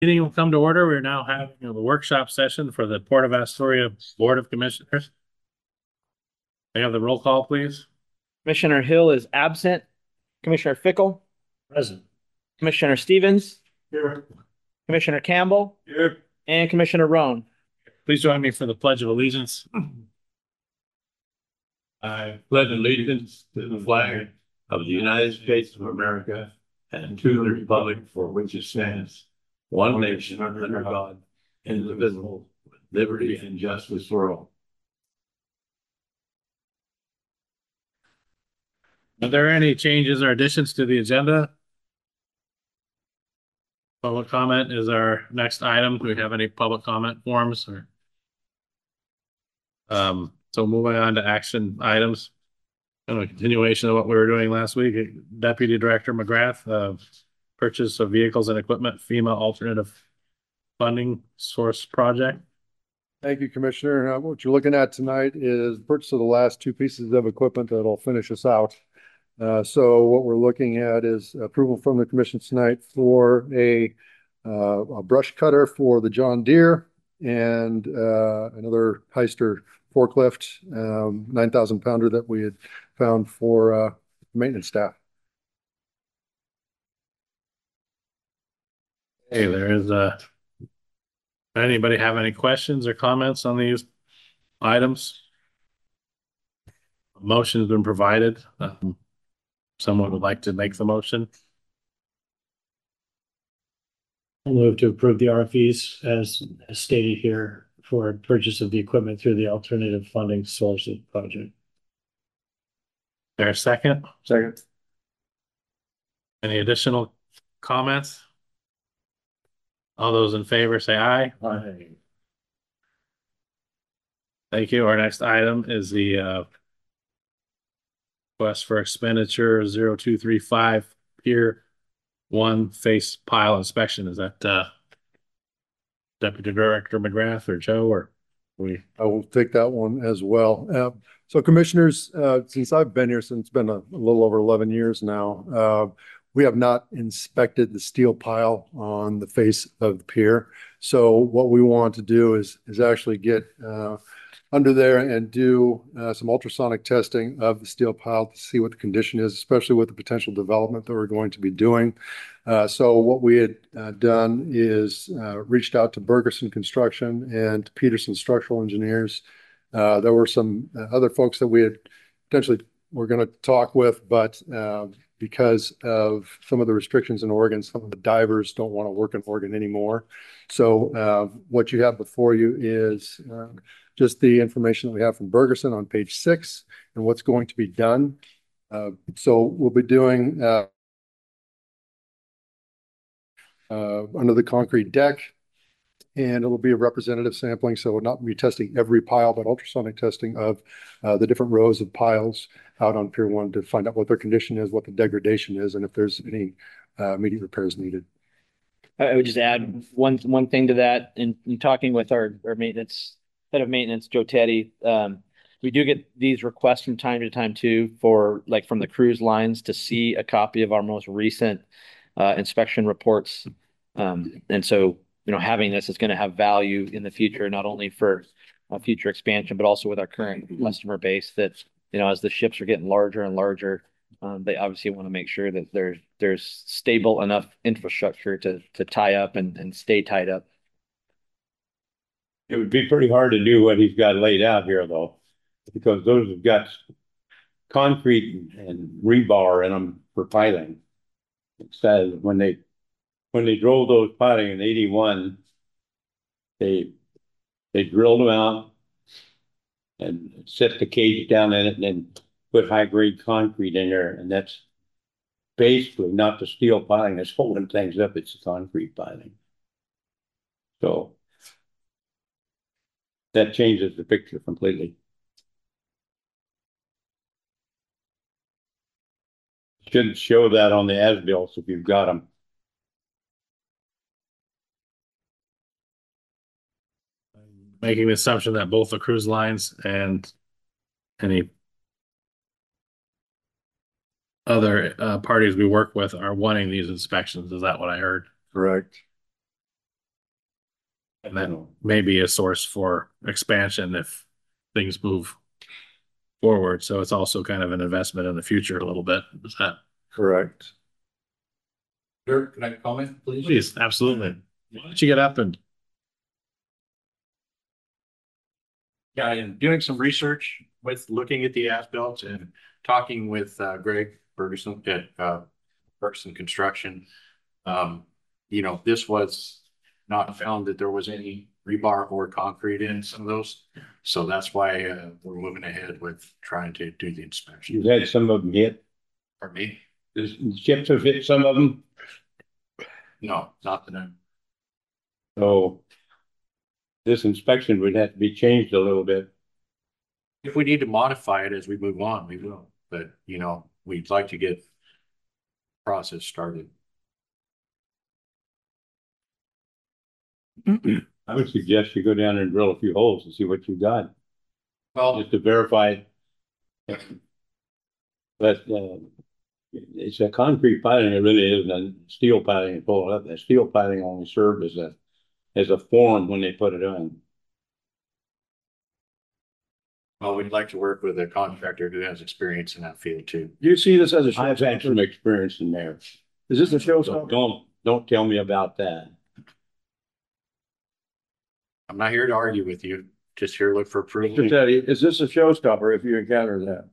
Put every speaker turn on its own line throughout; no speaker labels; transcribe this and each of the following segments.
Meeting will come to order. We're now having the workshop session for the Port of Astoria Board of Commissioners. May I have the roll call, please?
Commissioner Hill is absent. Commissioner Fickle,
Present.
Commissioner Stevens,
Here.
Commissioner Campbell,
Here.
and Commissioner Roan.
Please join me for the Pledge of Allegiance.
I pledge allegiance to the flag of the United States of America and to the republic for which it stands, one nation under God, indivisible, with liberty and justice for all.
Are there any changes or additions to the agenda? Public comment is our next item. Do we have any public comment forms or? So moving on to action items. And a continuation of what we were doing last week, Deputy Director McGrath, purchase of vehicles and equipment, FEMA alternative funding source project.
Thank you, Commissioner. What you're looking at tonight is purchase of the last two pieces of equipment that'll finish us out. So what we're looking at is approval from the commission tonight for a brush cutter for the John Deere and another Hyster forklift, 9,000 pounder that we had found for maintenance staff.
Hey, there is anybody have any questions or comments on these items? A motion's been provided. Someone would like to make the motion.
I'll move to approve the RFEs as stated here for purchase of the equipment through the alternative funding sources project.
There a second?
Second.
Any additional comments? All those in favor say aye.
Aye.
Thank you. Our next item is the request for expenditure 0235 Pier 1 face pile inspection. Is that Deputy Director McGrath or Joe or we?
I will take that one as well. So commissioners, since I've been here, since it's been a little over 11 years now, we have not inspected the steel pile on the face of the pier. So what we want to do is actually get under there and do some ultrasonic testing of the steel pile to see what the condition is, especially with the potential development that we're going to be doing. So what we had done is reached out to Bergerson Construction and Peterson Structural Engineers. There were some other folks that we had potentially were going to talk with, but because of some of the restrictions in Oregon, some of the divers don't want to work in Oregon anymore. So what you have before you is just the information that we have from Bergerson on page 6 and what's going to be done. So we'll be doing under the concrete deck, and it will be a representative sampling. So we'll not be testing every pile, but ultrasonic testing of the different rows of piles out on Pier 1 to find out what their condition is, what the degradation is, and if there's any immediate repairs needed.
I would just add one thing to that. In talking with our maintenance head of maintenance, Joe Teddy, we do get these requests from time to time too, for like from the cruise lines to see a copy of our most recent inspection reports. And so, having this is going to have value in the future, not only for future expansion, but also with our current customer base that, as the ships are getting larger and larger, they obviously want to make sure that there's stable enough infrastructure to tie up and stay tied up.
It would be pretty hard to do what he's got laid out here, though, because those have got concrete and rebar in them for piling. It says when they drove those piling in 81, they drilled them out and set the cage down in it and then put high grade concrete in there, and that's basically not the steel piling that's holding things up, it's the concrete piling. So that changes the picture completely. Should show that on the as-bills if you've got them.
Making the assumption that both the cruise lines and any other parties we work with are wanting these inspections. Is that what I heard?
Correct.
And that may be a source for expansion if things move forward. So it's also kind of an investment in the future a little bit. Is that?
Correct.
Sure, can I comment, please?
Please, absolutely. Why don't you get up and
Yeah, and doing some research with looking at the as-built and talking with Greg Ferguson at Ferguson Construction. You know, this was not found that there was any rebar or concrete in some of those. So that's why we're moving ahead with trying to do the inspection.
You've had some of them hit,
For me,
the chips have hit some of them,
no, not the name.
so this inspection would have to be changed a little bit.
If we need to modify it as we move on, we will. But, you know, we'd like to get process started.
I would suggest you go down and drill a few holes and see what you got,
Well,
just to verify. But it's a concrete piling, it really isn't a steel piling and pull it up. That steel piling only served as a form when they put it on.
well, we'd like to work with a contractor who has experience in that field too.
Do you see this as a
I've had some
showstopper?
experience in there.
Is this a
So
showstopper?
don't tell me about that.
I'm not here to argue with you, just here to look for
Mr.
approval.
Teddy, is this a showstopper if you encounter that?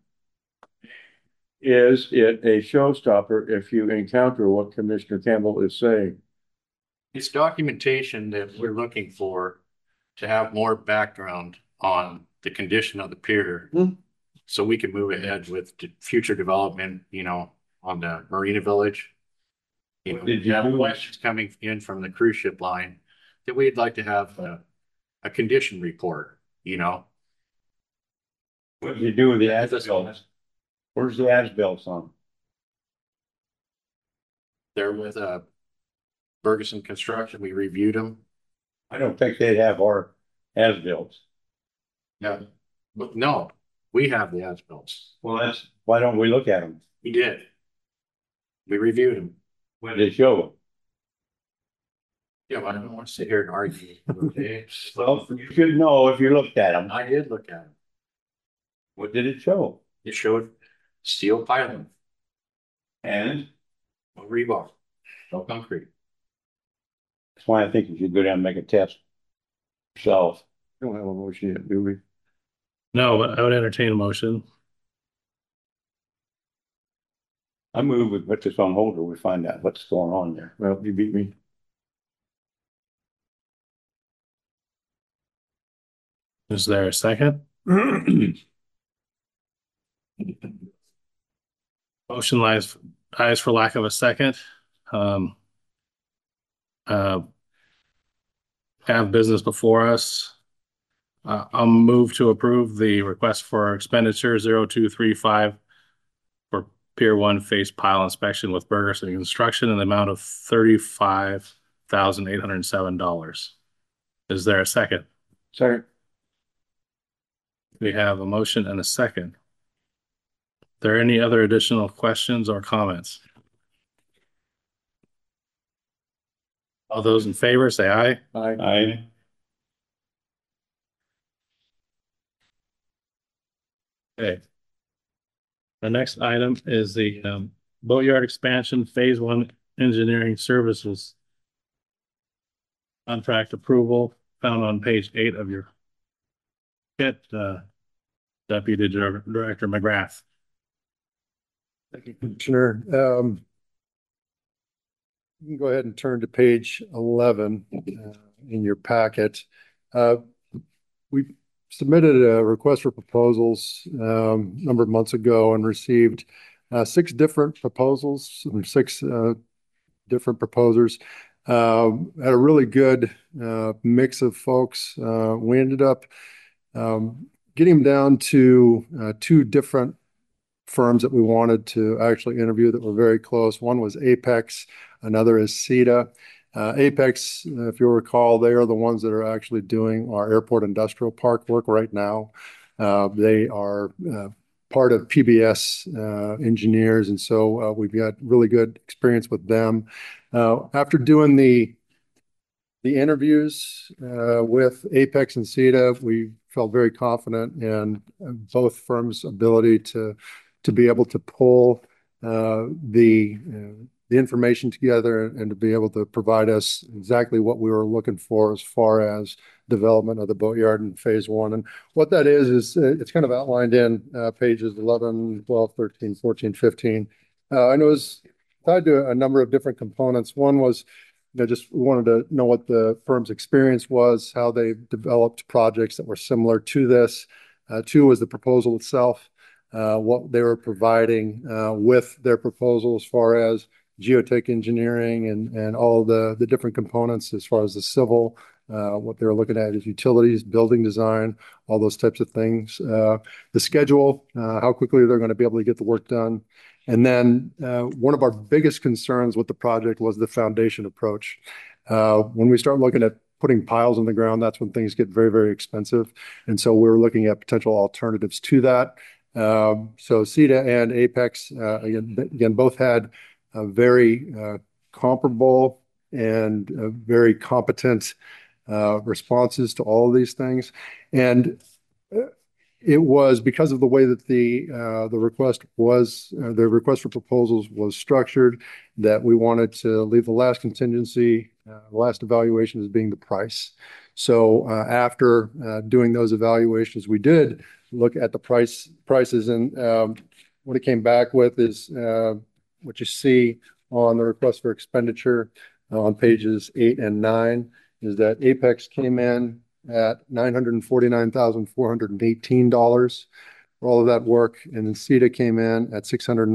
Is it a showstopper if you encounter what Commissioner Campbell is saying?
It's documentation that we're looking for to have more background on the condition of the pier.
Hmm.
So we can move ahead with future development, you know, on the Marina Village. You know,
Did
we
you
have
do-
questions coming in from the cruise ship line that we'd like to have a condition report, you know.
What did you do with the as-built? Where's the as-built on?
They're with Ferguson Construction. We reviewed them.
I don't think they'd have our as-built.
Yeah. But no, we have the as-bills.
Well, why don't we look at them?
We did. We reviewed them.
What did they show?
Yeah, but I don't want to sit here and argue. Okay?
Well, you should know if you looked at them.
I did look at them.
What did it show?
It showed steel piling,
And
no rebar, no concrete.
that's why I think you should go down and make a test yourself.
Don't have a motion yet, do we?
no, but I would entertain a motion.
I move we put this on hold or we find out what's going on there.
Well, you beat me.
Is there a second? Motion dies for lack of a second. Have business before us. I'll move to approve the request for expenditure 0235 for Pier 1 face pile inspection with Ferguson Construction in the amount of $35,807. Is there a second?
Second.
We have a motion and a second. Are there any other additional questions or comments? All those in favor, say aye.
Aye.
Okay. The next item is the boatyard expansion phase 1 engineering services contract approval found on page 8 of your kit, Deputy Director McGrath.
Thank you, Commissioner. You can go ahead and turn to page 11 in your packet. We submitted a request for proposals a number of months ago and received 6 different proposals from 6 different proposers. Had a really good mix of folks. We ended up getting them down to 2 different firms that we wanted to actually interview that were very close. One was Apex, another is CETA. Apex, if you'll recall, they are the ones that are actually doing our airport industrial park work right now. They are part of PBS engineers, and so we've got really good experience with them. After doing the the interviews with Apex and CETA, we felt very confident in both firms' ability to be able to pull the information together and to be able to provide us exactly what we were looking for as far as development of the boatyard in phase one. And what that is it's kind of outlined in pages 11, 12, 13, 14, 15. And it was tied to a number of different components. One was, just wanted to know what the firm's experience was, how they developed projects that were similar to this. Two was the proposal itself, what they were providing with their proposal as far as geotech engineering and all the different components as far as the civil, what they were looking at is utilities, building design, all those types of things. The schedule, how quickly they're going to be able to get the work done. And then one of our biggest concerns with the project was the foundation approach. When we start looking at putting piles in the ground, that's when things get very, very expensive. And so we're looking at potential alternatives to that. So CETA and Apex, again, both had very comparable and very competent responses to all of these things. And it was because of the way that the request for proposals was structured that we wanted to leave the last contingency, the last evaluation as being the price. So after doing those evaluations, we did look at the prices, and what it came back with is what you see on the request for expenditure on pages 8 and 9 is that Apex came in at $949,418 for all of that work, and then CETA came in at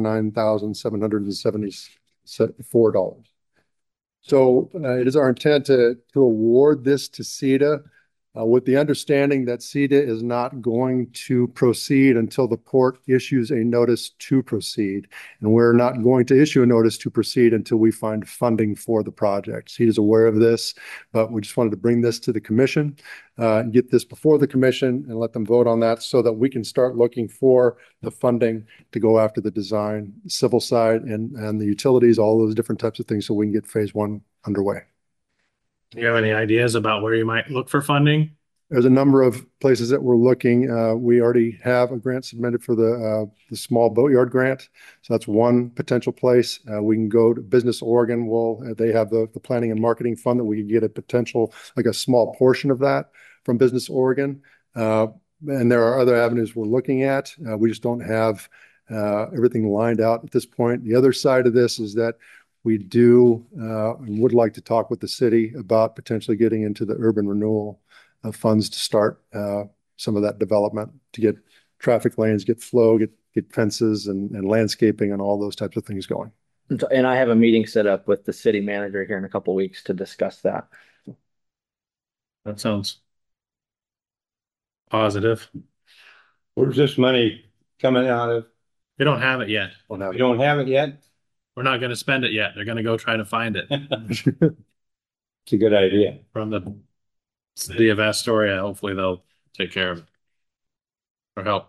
$609,774. So it is our intent to award this to CETA with the understanding that CETA is not going to proceed until the port issues a notice to proceed. And we're not going to issue a notice to proceed until we find funding for the project. CETA is aware of this, but we just wanted to bring this to the commission, get this before the commission and let them vote on that so that we can start looking for the funding to go after the design, civil side, and the utilities, all those different types of things so we can get phase one underway.
Do you have any ideas about where you might look for funding?
There's a number of places that we're looking. We already have a grant submitted for the small boatyard grant. So that's one potential place. We can go to Business Oregon. They have the planning and marketing fund that we could get a potential, like a small portion of that from Business Oregon. And there are other avenues we're looking at. We just don't have everything lined out at this point. The other side of this is that we do and would like to talk with the city about potentially getting into the urban renewal funds to start some of that development, to get traffic lanes, get flow, get fences and landscaping and all those types of things going.
And I have a meeting set up with the city manager here in a couple of weeks to discuss that.
That sounds positive.
Where's this money coming out of?
We don't have it yet.
We don't have it yet?
We're not going to spend it yet. They're going to go try to find it
It's a good idea.
from the city of Astoria. Hopefully they'll take care of it or help.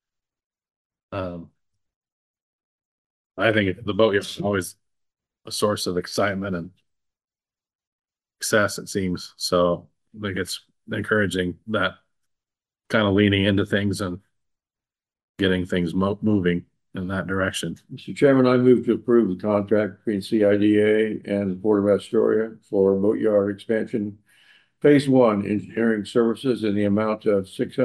I think the boatyard is always a source of excitement and success, it seems. So I think it's encouraging that kind of leaning into things and getting things moving in that direction.
Mr. Chairman, I move to approve the contract between CIDA and the Port of Astoria for boatyard expansion. Phase one, engineering services in the amount of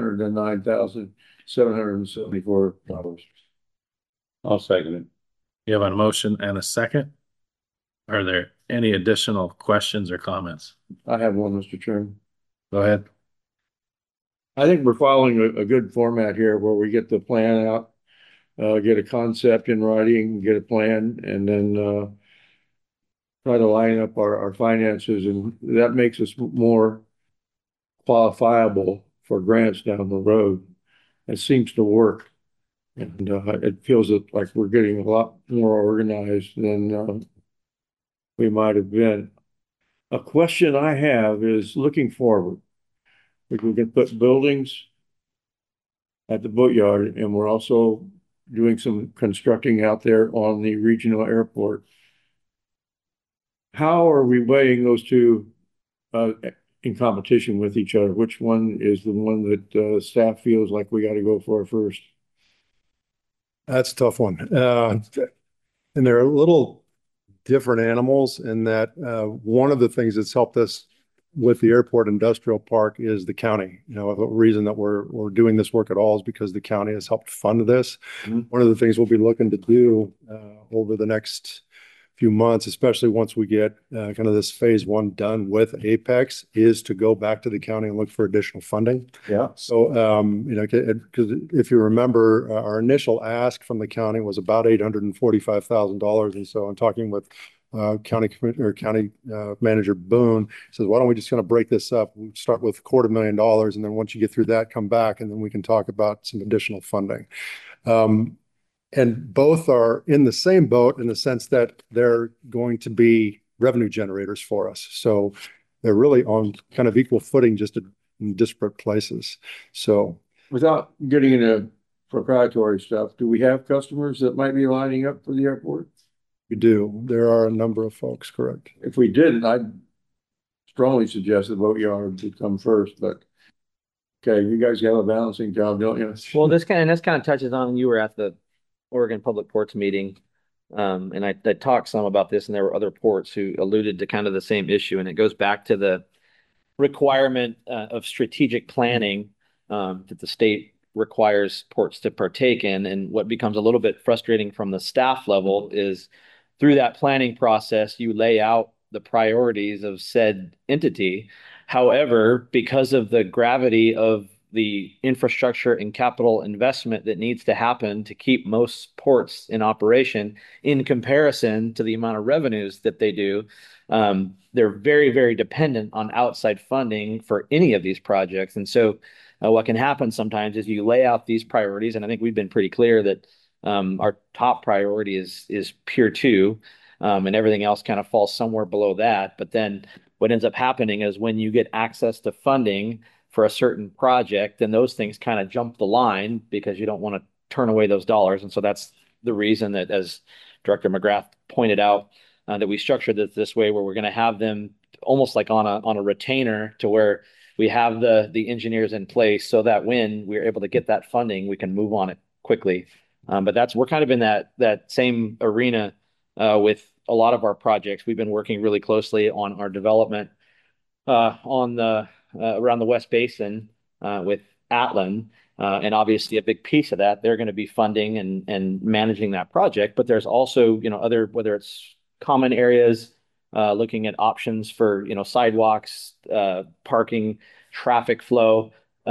$609,774.
I'll second it.
You have a motion and a second. Are there any additional questions or comments?
I have one, Mr. Chairman.
Go ahead.
I think we're following a good format here where we get the plan out, get a concept in writing, get a plan, and then try to line up our finances, and that makes us more qualifiable for grants down the road. It seems to work, and it feels like we're getting a lot more organized than we might have been. A question I have is looking forward. We can put buildings at the boatyard, and we're also doing some constructing out there on the regional airport. How are we weighing those two in competition with each other? Which one is the one that staff feels like we got to go for first?
That's a tough one. And they're a little different animals in that one of the things that's helped us with the airport industrial park is the county. You know, the reason that we're doing this work at all is because the county has helped fund this.
Mhm.
One of the things we'll be looking to do over the next few months, especially once we get kind of this phase one done with Apex, is to go back to the county and look for additional funding.
Yeah.
So, you know, because if you remember, our initial ask from the county was about $845,000. And so I'm talking with county manager Boone, says, why don't we just kind of break this up? We start with $250,000. And then once you get through that, come back and then we can talk about some additional funding. And both are in the same boat in the sense that they're going to be revenue generators for us. So they're really on kind of equal footing, just in disparate places. So
Without getting into proprietary stuff, do we have customers that might be lining up for the airport?
we do. There are a number of folks, correct?
If we didn't, I'd strongly suggest the boatyard would come first, but okay, you guys have a balancing job, don't you?
Well, this kind of touches on, you were at the Oregon Public Ports meeting. And I talked some about this, and there were other ports who alluded to kind of the same issue. And it goes back to the requirement of strategic planning that the state requires ports to partake in. And what becomes a little bit frustrating from the staff level is through that planning process, you lay out the priorities of said entity. However, because of the gravity of the infrastructure and capital investment that needs to happen to keep most ports in operation in comparison to the amount of revenues that they do, they're very, very dependent on outside funding for any of these projects. And so what can happen sometimes is you lay out these priorities, and I think we've been pretty clear that our top priority is Pier 2, and everything else kind of falls somewhere below that. But then what ends up happening is when you get access to funding for a certain project, then those things kind of jump the line because you don't want to turn away those dollars. And so that's the reason that, as Director McGrath pointed out, that we structured this way, where we're going to have them almost like on a retainer, to where we have the engineers in place so that when we're able to get that funding, we can move on it quickly. But we're kind of in that same arena with a lot of our projects. We've been working really closely on our development around the West Basin with Atlan. And obviously a big piece of that, they're going to be funding and managing that project. But there's also, other, whether it's common areas, looking at options for, sidewalks, parking, traffic flow,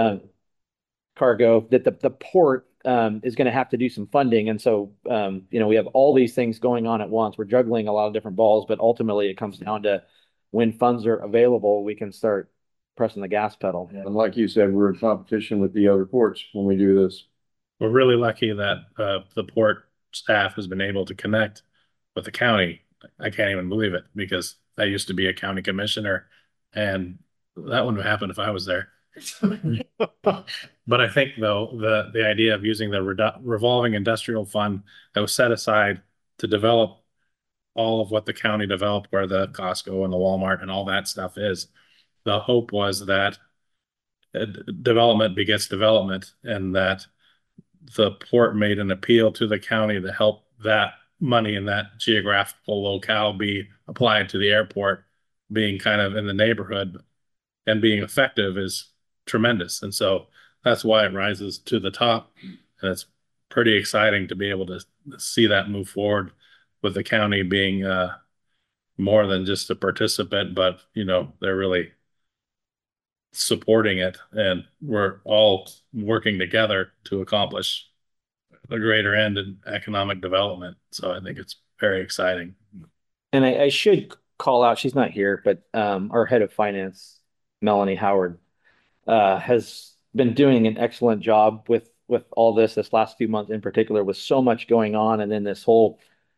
cargo, that the port is going to have to do some funding. And so, we have all these things going on at once. We're juggling a lot of different balls, but ultimately it comes down to when funds are available, we can start pressing the gas pedal.
And like you said, we're in competition with the other ports when we do this.
We're really lucky that the port staff has been able to connect with the county. I can't even believe it, because I used to be a county commissioner, and that wouldn't have happened if I was there. But I think, though, the idea of using the revolving industrial fund that was set aside to develop all of what the county developed, where the Costco and the Walmart and all that stuff is, the hope was that development begets development, and that the port made an appeal to the county to help that money in that geographical locale be applied to the airport. Being kind of in the neighborhood and being effective is tremendous. And so that's why it rises to the top. And it's pretty exciting to be able to see that move forward, with the county being more than just a participant, but they're really supporting it, and we're all working together to accomplish a greater end in economic development. So I think it's very exciting.
And I should call out, she's not here, but our head of finance, Melanie Howard, has been doing an excellent job with all this last few months in particular, with so much going on. And then this whole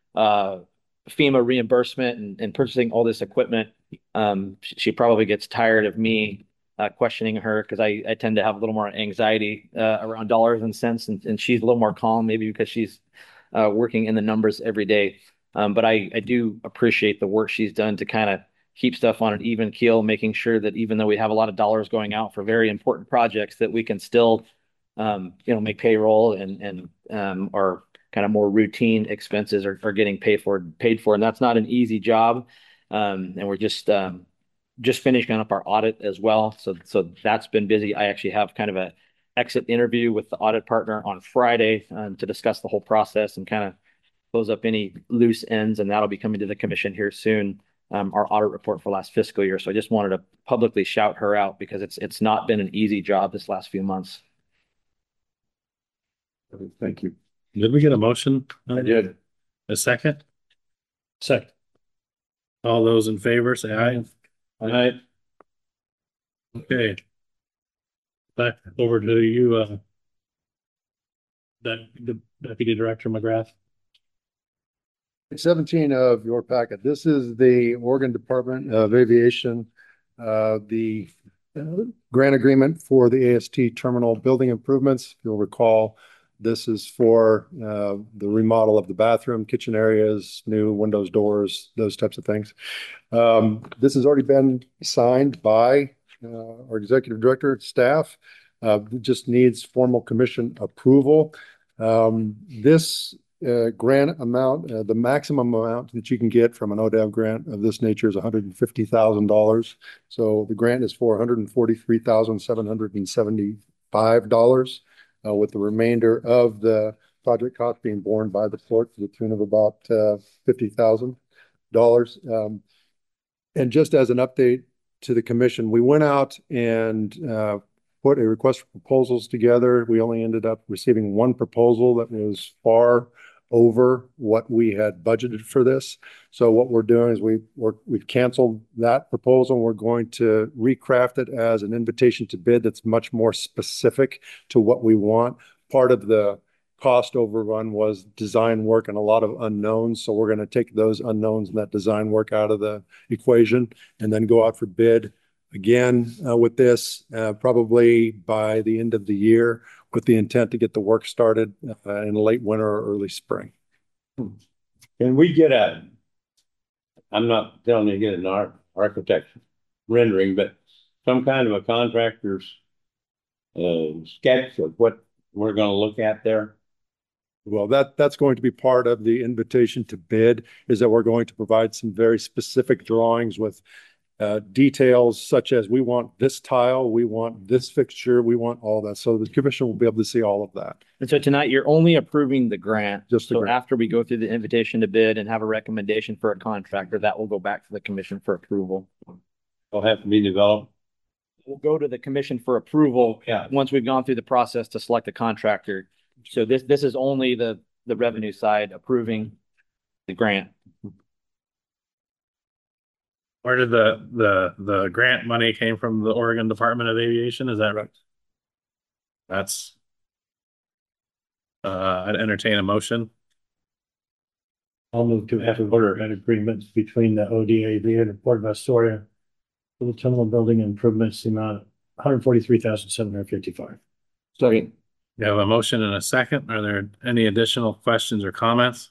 FEMA reimbursement and purchasing all this equipment. She probably gets tired of me questioning her, because I tend to have a little more anxiety around dollars and cents, and she's a little more calm, maybe because she's working in the numbers every day. But I do appreciate the work she's done to kind of keep stuff on an even keel, making sure that even though we have a lot of dollars going out for very important projects, that we can still, make payroll and our kind of more routine expenses are getting paid for. And that's not an easy job. And we're just finishing up our audit as well. So that's been busy. I actually have kind of a exit interview with the audit partner on Friday to discuss the whole process and kind of close up any loose ends, and that'll be coming to the commission here soon. Our audit report for last fiscal year. So I just wanted to publicly shout her out because it's not been an easy job this last few months.
Thank you.
Did we get a motion?
I did.
A second?
Second.
All those in favor, say aye. Aye. Okay. Back over to you, the Deputy Director McGrath.
17 of your packet. This is the Oregon Department of Aviation, the grant agreement for the AST terminal building improvements. If you'll recall, this is for the remodel of the bathroom, kitchen areas, new windows, doors, those types of things. This has already been signed by our executive director, staff. Just needs formal commission approval. This grant amount, the maximum amount that you can get from an ODEV grant of this nature is $150,000. So the grant is for $143,775, with the remainder of the project cost being borne by the port to the tune of about $50,000. And just as an update to the commission, we went out and put a request for proposals together. We only ended up receiving one proposal that was far over what we had budgeted for this. So what we're doing is we've canceled that proposal. We're going to recraft it as an invitation to bid that's much more specific to what we want. Part of the cost overrun was design work and a lot of unknowns. So we're going to take those unknowns and that design work out of the equation and then go out for bid again with this probably by the end of the year, with the intent to get the work started in late winter or early spring.
Can we get I'm not telling you to get an architect rendering, but some kind of a contractor's sketch of what we're going to look at there?
Well, that's going to be part of the invitation to bid, is that we're going to provide some very specific drawings with details such as we want this tile, we want this fixture, we want all that. So the commission will be able to see all of that.
And so tonight you're only approving the grant.
Just the
So
grant.
after we go through the invitation to bid and have a recommendation for a contractor, that will go back to the commission for approval.
Will have to be developed.
We'll go to the commission for approval.
Yeah.
Once we've gone through the process to select a contractor. So this is only the revenue side approving the grant.
Where did the grant money came from? The Oregon Department of Aviation? Is that right? That's I'd entertain a motion.
I'll move to have an agreement between the ODAV and the Port of Astoria for the terminal building improvements, the amount of $143,755.
Second.
You have a motion and a second. Are there any additional questions or comments?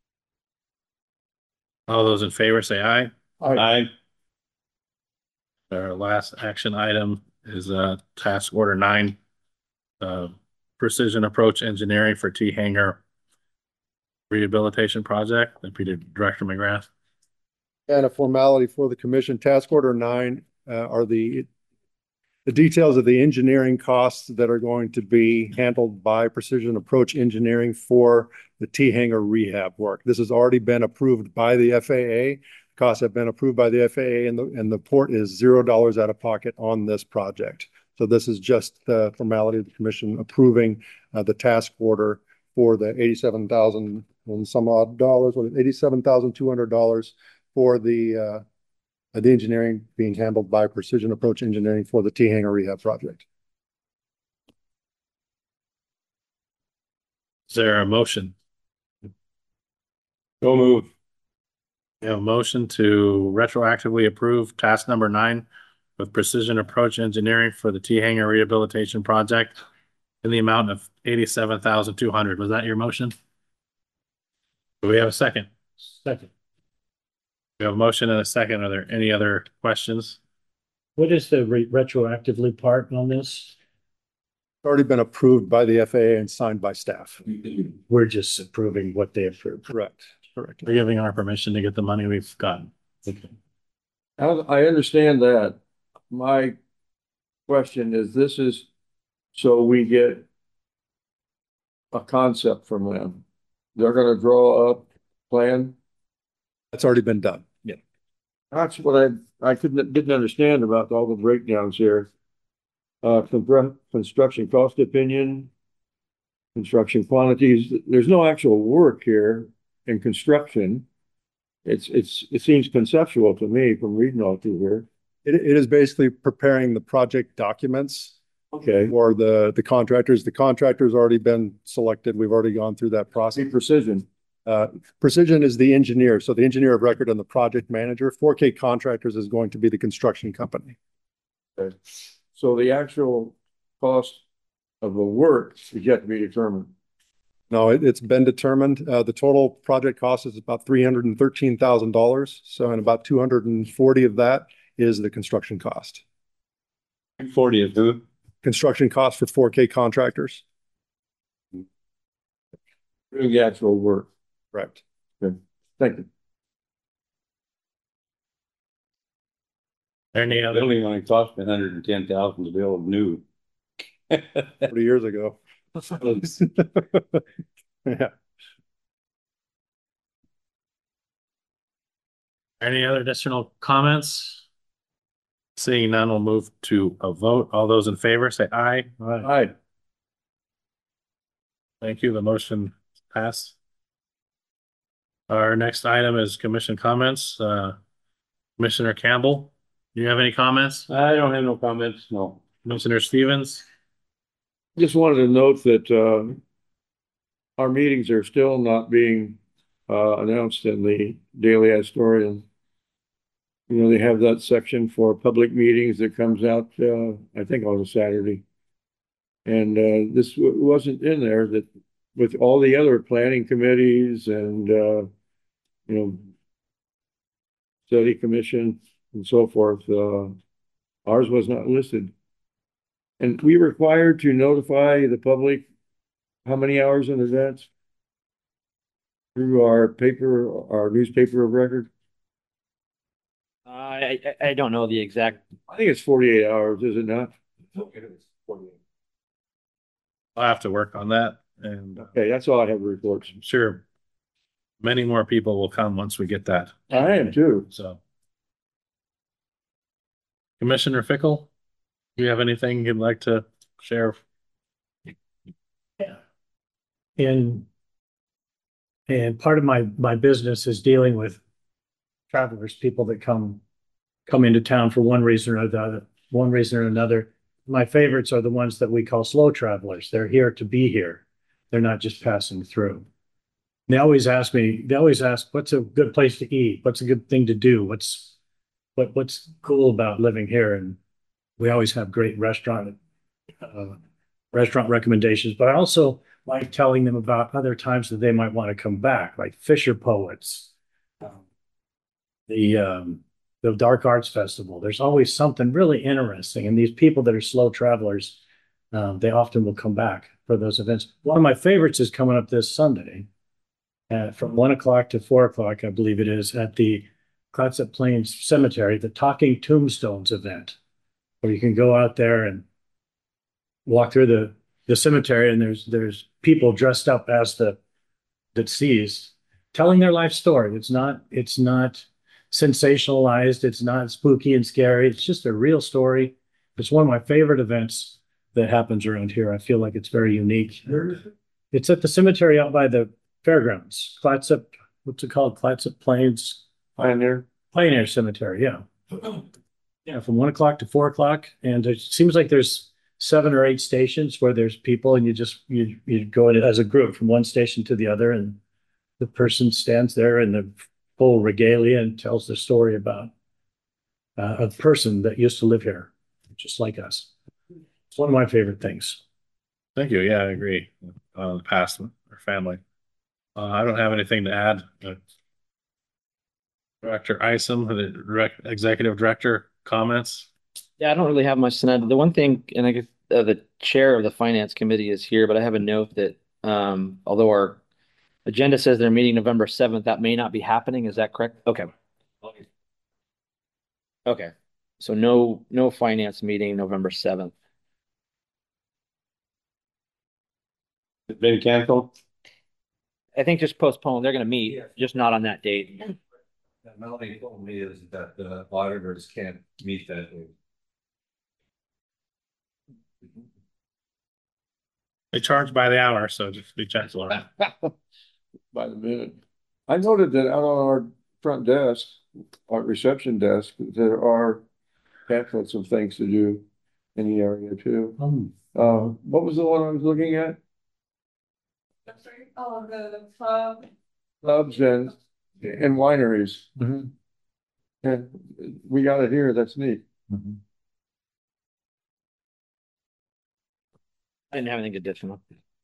All those in favor say aye.
Aye.
Our last action item is task order 9, precision approach engineering for T hangar rehabilitation project. Deputy Director McGrath.
And a formality for the commission. Task order 9 are the details of the engineering costs that are going to be handled by Precision Approach Engineering for the T hangar rehab work. This has already been approved by the FAA. Costs have been approved by the FAA, and the port is $0 out of pocket on this project. So this is just the formality of the commission approving the task order for the $87,000 and some odd dollars, $87,200 for the engineering being handled by Precision Approach Engineering for the T hangar rehab project.
Is there a motion?
So move.
You have a motion to retroactively approve task number 9 with Precision Approach Engineering for the T hangar rehabilitation project in the amount of $87,200. Was that your motion? Do we have a second?
Second.
We have a motion and a second. Are there any other questions?
What is the retroactively part on this?
Already been approved by the FAA and signed by staff.
We're just approving what they approved.
Correct. Correct.
We're giving our permission to get the money we've gotten.
Okay.
I understand that. My question is, this is so we get a concept from them. They're gonna draw up plan.
That's already been done. Yeah.
That's what I didn't understand about all the breakdowns here. Construction cost opinion, construction quantities. There's no actual work here in construction. It seems conceptual to me from reading all through here.
It is basically preparing the project documents
Okay.
for the contractors. The contractor's already been selected. We've already gone through that
See
process.
precision.
Precision is the engineer. So the engineer of record and the project manager. 4K Contractors is going to be the construction company.
Okay. So the actual cost of the work is yet to be determined.
No, it's been determined. The total project cost is about $313,000. So, and about 240 of that is the construction cost.
40 is who?
Construction cost for 4K Contractors.
Doing the actual work.
Correct.
Thank you.
Any other?
Building only cost $110,000 to build new.
40 years ago. Yeah.
Any other additional comments? Seeing none, we'll move to a vote. All those in favor say aye.
Aye.
Thank you. The motion passed. Our next item is commission comments. Commissioner Campbell, do you have any comments?
I don't have no comments, no.
Commissioner Stevens?
Just wanted to note that our meetings are still not being announced in the Daily Astorian. You know, they have that section for public meetings that comes out, I think on a Saturday. And this wasn't in there, that with all the other planning committees and, you know, study commission and so forth, ours was not listed. And we required to notify the public how many hours in advance? Through our newspaper of record?
I don't know the exact.
I think it's 48 hours, is it not?
I'll have to work on that, and
Okay, that's all I have to report.
I'm sure many more people will come once we get that,
I am too.
so. Commissioner Fickle, do you have anything you'd like to share?
And part of my business is dealing with travelers, people that come into town for one reason or another. My favorites are the ones that we call slow travelers. They're here to be here. They're not just passing through. They always ask, what's a good place to eat? What's a good thing to do? What's cool about living here? And we always have great restaurant recommendations, but I also like telling them about other times that they might want to come back, like Fisher Poets, the Dark Arts Festival. There's always something really interesting, and these people that are slow travelers, they often will come back for those events. One of my favorites is coming up this Sunday, from 1 o'clock to 4 o'clock, I believe it is, at the Clatsop Plains Cemetery, the Talking Tombstones event, where you can go out there and walk through the cemetery, and there's people dressed up as the deceased, telling their life story. It's not sensationalized. It's not spooky and scary. It's just a real story. It's one of my favorite events that happens around here. I feel like it's very unique. It's at the cemetery out by the fairgrounds. Clatsop, what's it called? Clatsop Plains Pioneer Cemetery. Yeah. Yeah, from 1 o'clock to 4 o'clock. And it seems like there's 7 or 8 stations where there's people, and you go in as a group from one station to the other, and the person stands there in the full regalia and tells the story about a person that used to live here, just like us. It's one of my favorite things.
Thank you. Yeah, I agree. The past or family. I don't have anything to add. Director Isom, the executive director, comments?
Yeah, I don't really have much tonight. The one thing, and I guess the chair of the finance committee is here, but I have a note that although our agenda says they're meeting November 7th, that may not be happening. Is that correct? Okay. Okay. So no finance meeting November 7th.
It's been canceled.
I think just postpone. They're going to meet, just not on that date.
Melanie told me is that the auditors can't meet that day.
They charge by the hour, so just be gentle.
By the minute. I noted that out on our front desk, our reception desk, there are pamphlets of things to do in the area too. What was the one I was looking at?
Oh, the club.
Clubs and wineries. And we got it here. That's neat.
I didn't have anything additional.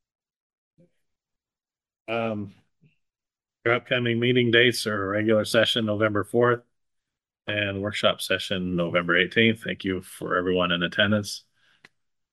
Your upcoming meeting dates are regular session November 4th and workshop session November 18th. Thank you for everyone in attendance.